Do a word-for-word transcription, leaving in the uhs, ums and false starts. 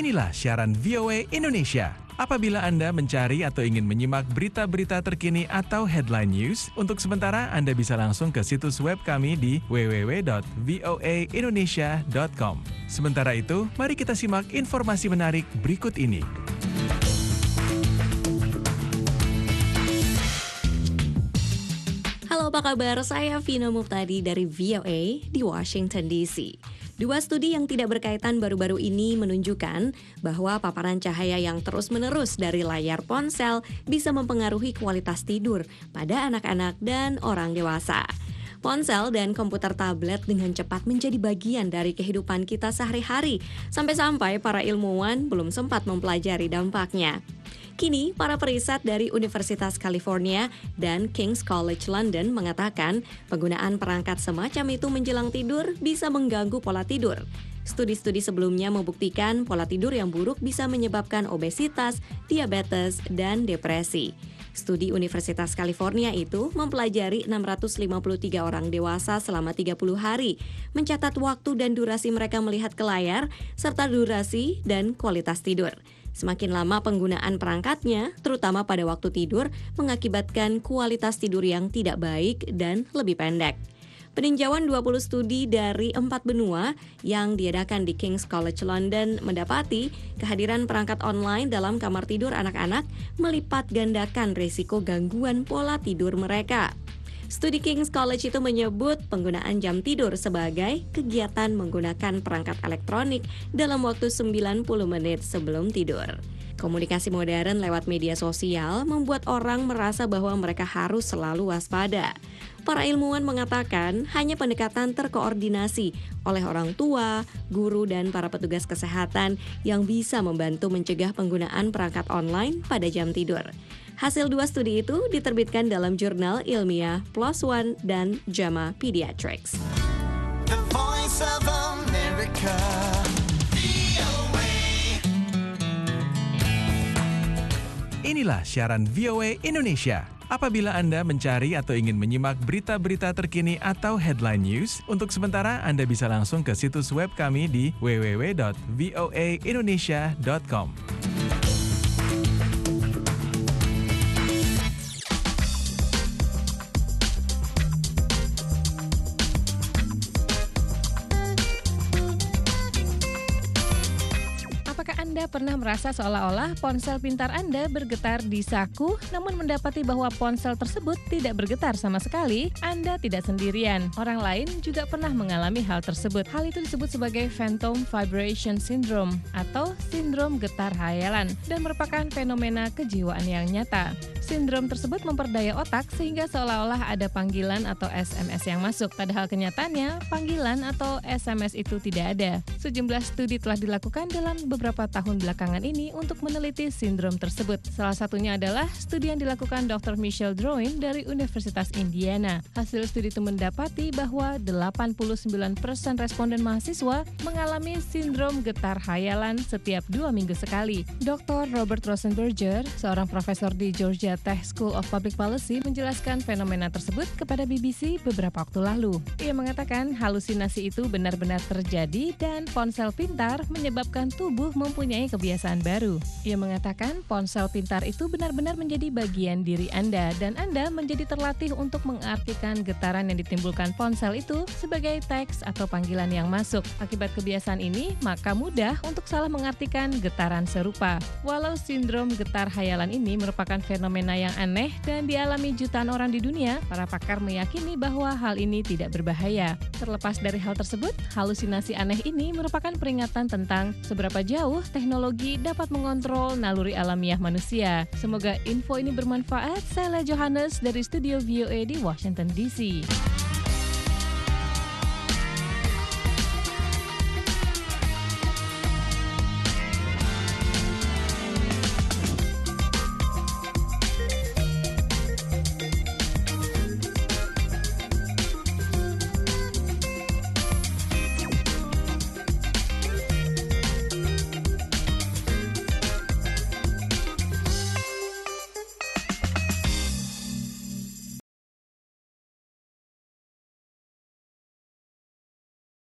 Inilah siaran V O A Indonesia. Apabila Anda mencari atau ingin menyimak berita-berita terkini atau headline news, untuk sementara Anda bisa langsung ke situs web kami di w w w dot voa indonesia dot com. Sementara itu, mari kita simak informasi menarik berikut ini. Halo, apa kabar? Saya Vina Muftadi dari V O A di Washington D C. Dua studi yang tidak berkaitan baru-baru ini menunjukkan bahwa paparan cahaya yang terus-menerus dari layar ponsel bisa mempengaruhi kualitas tidur pada anak-anak dan orang dewasa. Ponsel dan komputer tablet dengan cepat menjadi bagian dari kehidupan kita sehari-hari, sampai-sampai para ilmuwan belum sempat mempelajari dampaknya. Kini, para periset dari Universitas California dan King's College London mengatakan penggunaan perangkat semacam itu menjelang tidur bisa mengganggu pola tidur. Studi-studi sebelumnya membuktikan pola tidur yang buruk bisa menyebabkan obesitas, diabetes, dan depresi. Studi Universitas California itu mempelajari enam ratus lima puluh tiga orang dewasa selama tiga puluh hari, mencatat waktu dan durasi mereka melihat ke layar, serta durasi dan kualitas tidur. Semakin lama penggunaan perangkatnya, terutama pada waktu tidur, mengakibatkan kualitas tidur yang tidak baik dan lebih pendek. Peninjauan dua puluh studi dari empat benua yang diadakan di King's College London mendapati kehadiran perangkat online dalam kamar tidur anak-anak melipat gandakan risiko gangguan pola tidur mereka. Studi King's College itu menyebut penggunaan jam tidur sebagai kegiatan menggunakan perangkat elektronik dalam waktu sembilan puluh menit sebelum tidur. Komunikasi modern lewat media sosial membuat orang merasa bahwa mereka harus selalu waspada. Para ilmuwan mengatakan hanya pendekatan terkoordinasi oleh orang tua, guru, dan para petugas kesehatan yang bisa membantu mencegah penggunaan perangkat online pada jam tidur. Hasil dua studi itu diterbitkan dalam jurnal ilmiah PLOS ONE dan JAMA Pediatrics. The Voice of America. Inilah siaran V O A Indonesia. Apabila Anda mencari atau ingin menyimak berita-berita terkini atau headline news, untuk sementara Anda bisa langsung ke situs web kami di w w w dot voa indonesia dot com. Anda pernah merasa seolah-olah ponsel pintar Anda bergetar di saku, namun mendapati bahwa ponsel tersebut tidak bergetar sama sekali? Anda tidak sendirian. Orang lain juga pernah mengalami hal tersebut. Hal itu disebut sebagai Phantom Vibration Syndrome atau sindrom getar hayalan dan merupakan fenomena kejiwaan yang nyata. Sindrom tersebut memperdaya otak sehingga seolah-olah ada panggilan atau S M S yang masuk. Padahal kenyataannya, panggilan atau S M S itu tidak ada. Sejumlah studi telah dilakukan dalam beberapa tahun belakangan ini untuk meneliti sindrom tersebut. Salah satunya adalah studi yang dilakukan doktor Michelle Drouin dari Universitas Indiana. Hasil studi itu mendapati bahwa delapan puluh sembilan persen responden mahasiswa mengalami sindrom getar hayalan setiap dua minggu sekali. doktor Robert Rosenberger, seorang profesor di Georgia Tech School of Public Policy, menjelaskan fenomena tersebut kepada B B C beberapa waktu lalu. Ia mengatakan halusinasi itu benar-benar terjadi dan ponsel pintar menyebabkan tubuh mempunyai kebiasaan baru. Ia mengatakan ponsel pintar itu benar-benar menjadi bagian diri Anda dan Anda menjadi terlatih untuk mengartikan getaran yang ditimbulkan ponsel itu sebagai teks atau panggilan yang masuk. Akibat kebiasaan ini, maka mudah untuk salah mengartikan getaran serupa. Walau sindrom getar hayalan ini merupakan fenomena yang aneh dan dialami jutaan orang di dunia, para pakar meyakini bahwa hal ini tidak berbahaya. Terlepas dari hal tersebut, halusinasi aneh ini merupakan peringatan tentang seberapa jauh teknologi dapat mengontrol naluri alamiah manusia. Semoga info ini bermanfaat. Saya Johannes dari studio V O A di Washington D C.